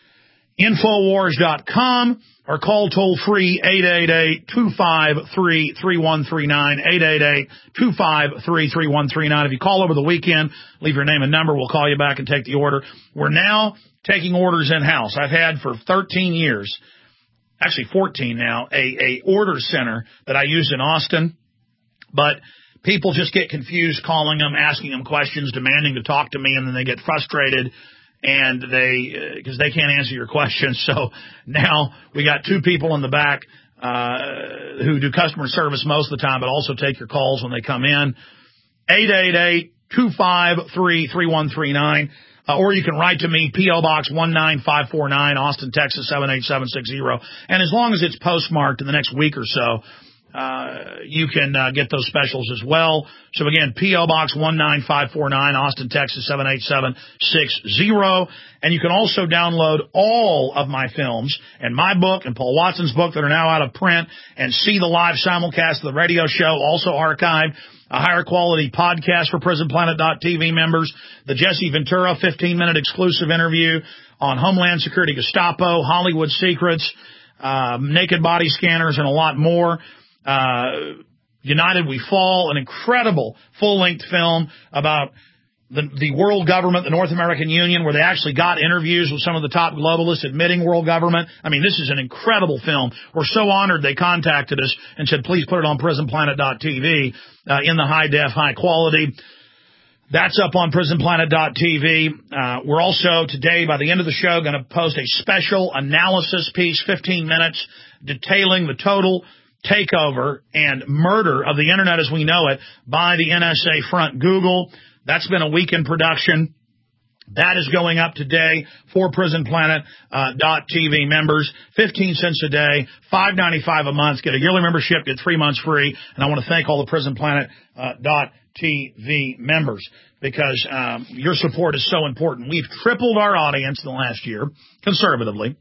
Infowars dot com or call toll free eight eight eight, two five three, three one three nine, eight eight eight, two five three, three one three nine. If you call over the weekend, leave your name and number. We'll call you back and take the order. We're now taking orders in-house. I've had for thirteen years, actually fourteen now, a, a order center that I use in Austin, but people just get confused calling them, asking them questions, demanding to talk to me, and then they get frustrated. And they, because they can't answer your questions. So now we got two people in the back uh who do customer service most of the time, but also take your calls when they come in. eight eight eight, two five three, three one three nine. Uh, or you can write to me, P O. Box one nine five four nine, Austin, Texas, seven eight seven six zero. And as long as it's postmarked in the next week or so, Uh, you can uh, get those specials as well. So again, P O. Box one nine five four nine, Austin, Texas, seven eight seven six zero. And you can also download all of my films and my book and Paul Watson's book that are now out of print and see the live simulcast of the radio show, also archived. A higher quality podcast for prison planet dot T V members. The Jesse Ventura fifteen minute exclusive interview on Homeland Security, Gestapo, Hollywood Secrets, uh, naked body scanners, and a lot more. Uh, United We Fall, an incredible full-length film about the, the world government, the North American Union, where they actually got interviews with some of the top globalists admitting world government. I mean, this is an incredible film. We're so honored they contacted us and said, please put it on prison planet dot T V uh, in the high def, high quality. That's up on prison planet dot T V. Uh, we're also today, by the end of the show, going to post a special analysis piece, fifteen minutes, detailing the total takeover and murder of the Internet as we know it by the N S A front Google. That's been a weekend production. That is going up today for prison planet dot T V members. fifteen cents a day, five ninety-five a month. Get a yearly membership, get three months free. And I want to thank all the prison planet dot T V members because um, your support is so important. We've tripled our audience in the last year, conservatively.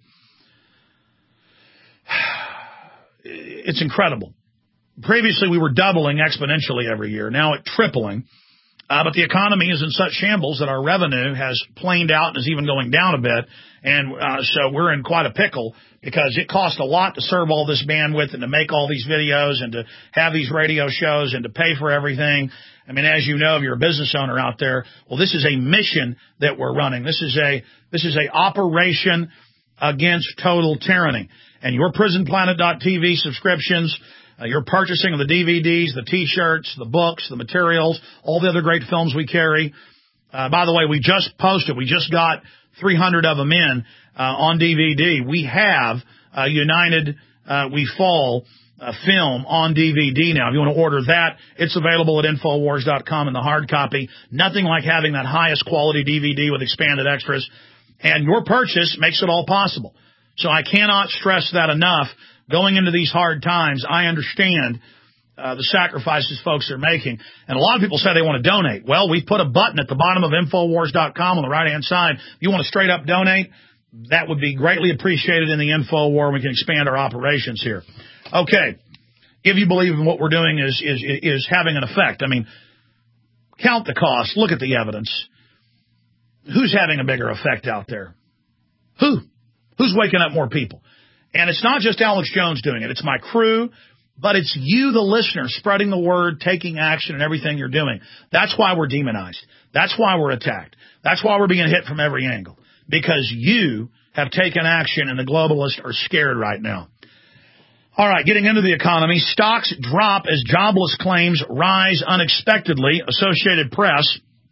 It's incredible. Previously, we were doubling exponentially every year. Now it's tripling. Uh, but the economy is in such shambles that our revenue has planed out and is even going down a bit. And uh, so we're in quite a pickle because it costs a lot to serve all this bandwidth and to make all these videos and to have these radio shows and to pay for everything. I mean, as you know, if you're a business owner out there, well, this is a mission that we're running. This is a this is a operation against total tyranny. And your prison planet dot T V subscriptions, uh, your purchasing of the D V Ds, the T-shirts, the books, the materials, all the other great films we carry. Uh, by the way, we just posted, we just got three hundred of them in uh, on D V D. We have uh, United uh, We Fall uh, film on D V D now. If you want to order that, it's available at Infowars dot com in the hard copy. Nothing like having that highest quality D V D with expanded extras. And your purchase makes it all possible. So I cannot stress that enough. Going into these hard times, I understand uh, the sacrifices folks are making. And a lot of people say they want to donate. Well, we put a button at the bottom of Infowars dot com on the right-hand side. If you want to straight up donate, that would be greatly appreciated in the Infowar. We can expand our operations here. Okay. If you believe in what we're doing is, is, is having an effect. I mean, count the cost. Look at the evidence. Who's having a bigger effect out there? Who? Who's waking up more people? And it's not just Alex Jones doing it. It's my crew, but it's you, the listener, spreading the word, taking action, and everything you're doing. That's why we're demonized. That's why we're attacked. That's why we're being hit from every angle. Because you have taken action, and the globalists are scared right now. All right, getting into the economy. Stocks drop as jobless claims rise unexpectedly. Associated Press.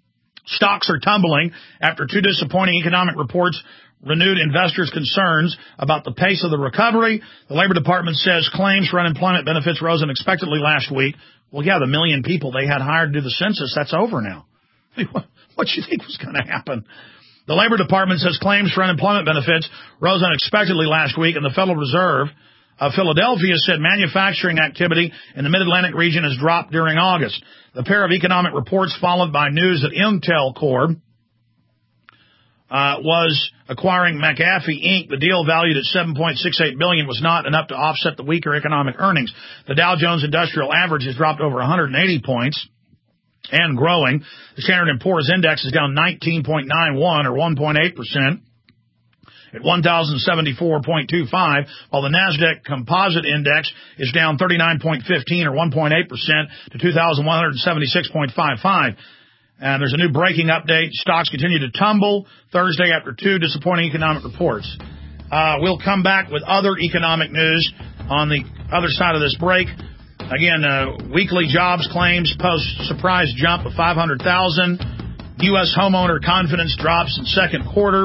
Stocks are tumbling after two disappointing economic reports renewed investors' concerns about the pace of the recovery. The Labor Department says claims for unemployment benefits rose unexpectedly last week. Well, yeah, the million people they had hired to do the census, that's over now. What do you think was going to happen? The Labor Department says claims for unemployment benefits rose unexpectedly last week, and the Federal Reserve of Philadelphia said manufacturing activity in the Mid-Atlantic region has dropped during August. The pair of economic reports followed by news that Intel Corp uh, was acquiring McAfee Incorporated. The deal, valued at seven point six eight billion dollars, was not enough to offset the weaker economic earnings. The Dow Jones Industrial Average has dropped over one hundred eighty points and growing. The Standard and Poor's Index is down nineteen point nine one or one point eight percent. At one thousand seventy-four point two five, while the NASDAQ Composite Index is down thirty-nine point one five or one point eight percent to two thousand one hundred seventy-six point five five. And there's a new breaking update. Stocks continue to tumble Thursday after two disappointing economic reports. Uh, we'll come back with other economic news on the other side of this break. Again, uh, weekly jobs claims post surprise jump of five hundred thousand. U S homeowner confidence drops in second quarter.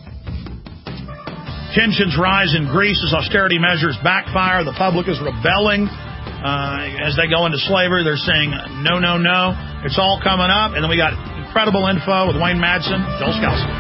Tensions rise in Greece as austerity measures backfire. The public is rebelling uh, as they go into slavery. They're saying, no, no, no. It's all coming up. And then we got incredible info with Wayne Madsen, Joel Skousen.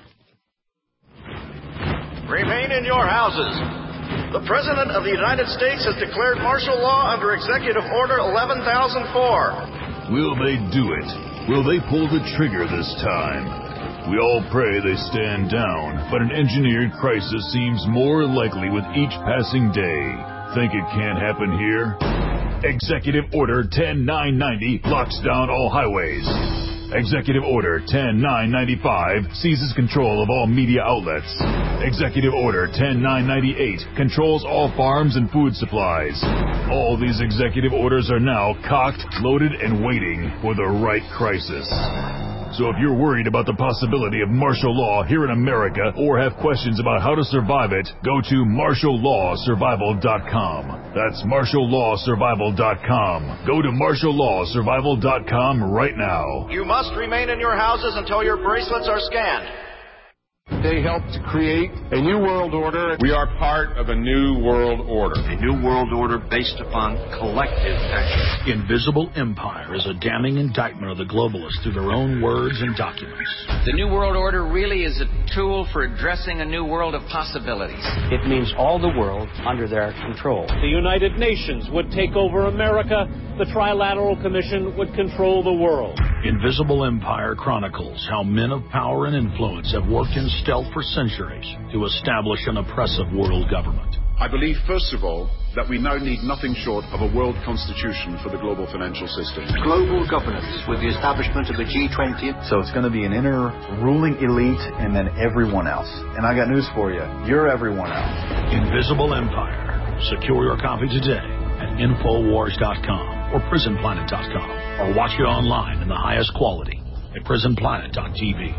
Remain in your houses. The President of the United States has declared martial law under Executive Order eleven thousand four. Will they do it? Will they pull the trigger this time? We all pray they stand down, but an engineered crisis seems more likely with each passing day. Think it can't happen here? Executive Order ten nine ninety locks down all highways. Executive Order ten nine ninety-five seizes control of all media outlets. Executive Order ten nine ninety-eight controls all farms and food supplies. All these executive orders are now cocked, loaded, and waiting for the right crisis. So if you're worried about the possibility of martial law here in America or have questions about how to survive it, go to martial law survival dot com. That's martial law survival dot com. Go to martial law survival dot com right now. You must remain in your houses until your bracelets are scanned. They helped to create a new world order. We are part of a new world order. A new world order based upon collective action. Invisible Empire is a damning indictment of the globalists through their own words and documents. The new world order really is a tool for addressing a new world of possibilities. It means all the world under their control. The United Nations would take over America. The Trilateral Commission would control the world. Invisible Empire chronicles how men of power and influence have worked in stealth for centuries to establish an oppressive world government. I believe, first of all, that we now need nothing short of a world constitution for the global financial system. Global governance with the establishment of the G twenty. So it's going to be an inner ruling elite and then everyone else. And I got news for you. You're everyone else. Invisible Empire. Secure your copy today at infowars dot com or prison planet dot com, or watch it online in the highest quality at prison planet dot t v.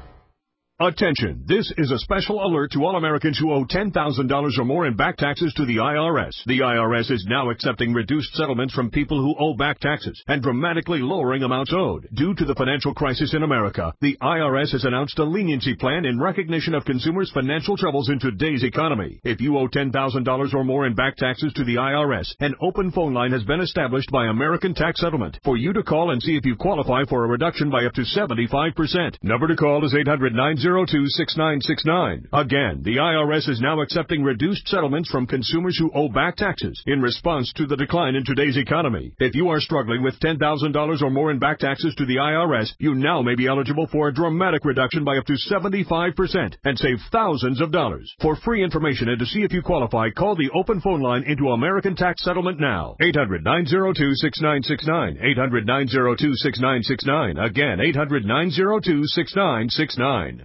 Attention, this is a special alert to all Americans who owe ten thousand dollars or more in back taxes to the I R S. The I R S is now accepting reduced settlements from people who owe back taxes and dramatically lowering amounts owed. Due to the financial crisis in America, the I R S has announced a leniency plan in recognition of consumers' financial troubles in today's economy. If you owe ten thousand dollars or more in back taxes to the I R S, an open phone line has been established by American Tax Settlement for you to call and see if you qualify for a reduction by up to seventy-five percent. Number to call is eight hundred nine oh two six nine six nine. Again, the I R S is now accepting reduced settlements from consumers who owe back taxes in response to the decline in today's economy. If you are struggling with ten thousand dollars or more in back taxes to the I R S, you now may be eligible for a dramatic reduction by up to seventy-five percent and save thousands of dollars. For free information and to see if you qualify, call the open phone line into American Tax Settlement now. eight hundred nine oh two six nine six nine. eight hundred nine oh two six nine six nine. Again, eight hundred nine oh two six nine six nine.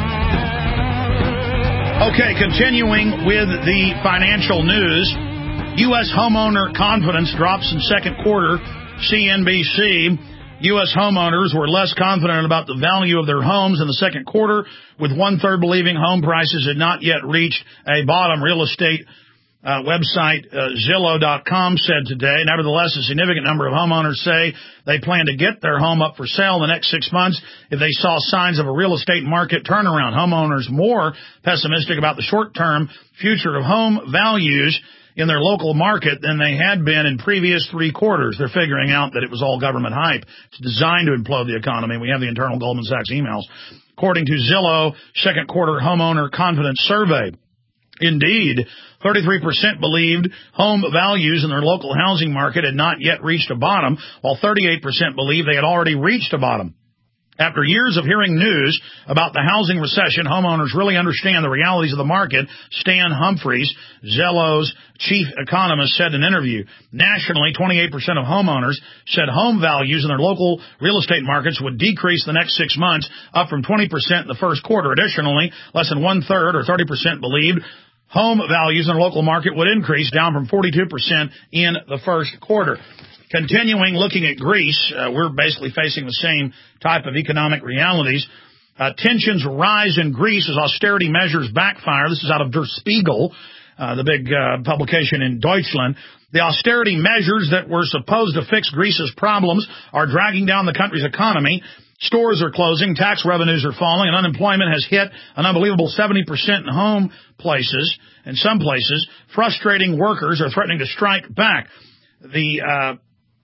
Okay, continuing with the financial news, U S homeowner confidence drops in second quarter. C N B C. U S homeowners were less confident about the value of their homes in the second quarter, with one-third believing home prices had not yet reached a bottom. Real estate uh, website uh, Zillow dot com said today. Nevertheless, a significant number of homeowners say they plan to get their home up for sale in the next six months if they saw signs of a real estate market turnaround. Homeowners more pessimistic about the short-term future of home values in their local market than they had been in previous three quarters. They're figuring out that it was all government hype. It's designed to implode the economy. We have the internal Goldman Sachs emails. According to Zillow, second quarter homeowner confidence survey. Indeed, thirty-three percent believed home values in their local housing market had not yet reached a bottom, while thirty-eight percent believed they had already reached a bottom. After years of hearing news about the housing recession, homeowners really understand the realities of the market. Stan Humphreys, Zillow's chief economist, said in an interview. Nationally, twenty-eight percent of homeowners said home values in their local real estate markets would decrease the next six months, up from twenty percent in the first quarter. Additionally, less than one-third, or thirty percent, believed home values in their local market would increase, down from forty-two percent in the first quarter. Continuing looking at Greece, uh, we're basically facing the same type of economic realities. Uh, tensions rise in Greece as austerity measures backfire. This is out of Der Spiegel, uh, the big uh, publication in Deutschland. The austerity measures that were supposed to fix Greece's problems are dragging down the country's economy. Stores are closing, tax revenues are falling, and unemployment has hit an unbelievable seventy percent in home places. In some places, frustrating workers are threatening to strike back. The uh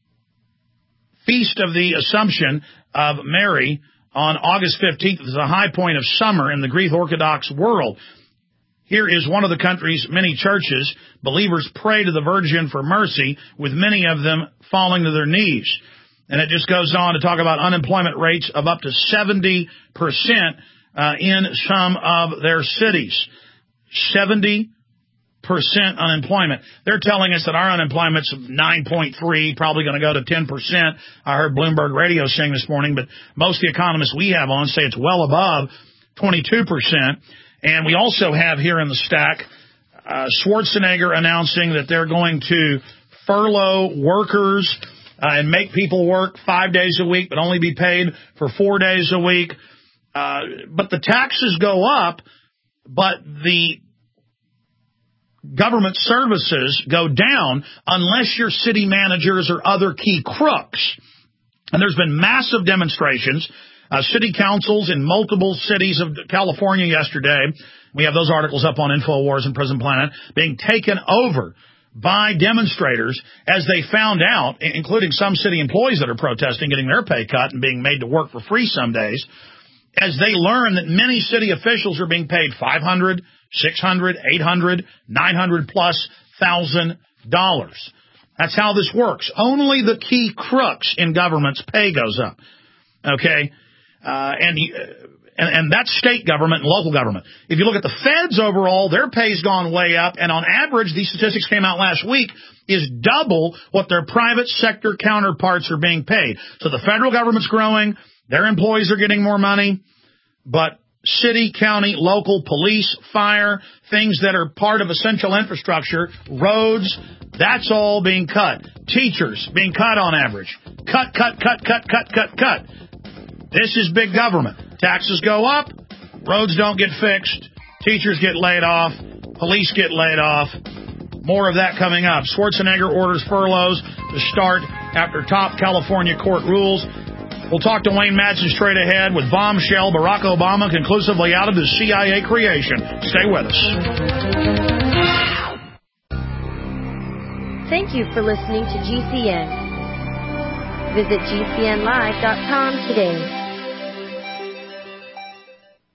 Feast of the Assumption of Mary on August fifteenth is a high point of summer in the Greek Orthodox world. Here is one of the country's many churches. Believers pray to the Virgin for mercy, with many of them falling to their knees. And it just goes on to talk about unemployment rates of up to seventy percent uh, in some of their cities. seventy percent unemployment. They're telling us that our unemployment's nine point three, probably going to go to ten percent. I heard Bloomberg Radio saying this morning, but most of the economists we have on say it's well above twenty-two percent. And we also have here in the stack uh, Schwarzenegger announcing that they're going to furlough workers uh, and make people work five days a week, but only be paid for four days a week. Uh, but the taxes go up, but the government services go down unless your city managers or other key crooks. And there's been massive demonstrations, uh, city councils in multiple cities of California yesterday. We have those articles up on InfoWars and Prison Planet, being taken over by demonstrators as they found out, including some city employees that are protesting, getting their pay cut and being made to work for free some days, as they learn that many city officials are being paid five hundred dollars, six hundred dollars, eight hundred dollars, nine hundred plus thousand dollars. That's how this works. Only the key crooks in government's pay goes up. Okay? Uh, and, and, and that's state government and local government. If you look at the feds overall, their pay's gone way up. And on average, these statistics came out last week, is double what their private sector counterparts are being paid. So the federal government's growing. Their employees are getting more money. But city, county, local, police, fire, things that are part of essential infrastructure, roads, that's all being cut. Teachers being cut on average. Cut, cut, cut, cut, cut, cut, cut. This is big government. Taxes go up, roads don't get fixed, teachers get laid off, police get laid off. More of that coming up. Schwarzenegger orders furloughs to start after top California court rules. We'll talk to Wayne Madsen straight ahead with bombshell Barack Obama conclusively outed his C I A creation. Stay with us. Thank you for listening to G C N. Visit G C N live dot com today.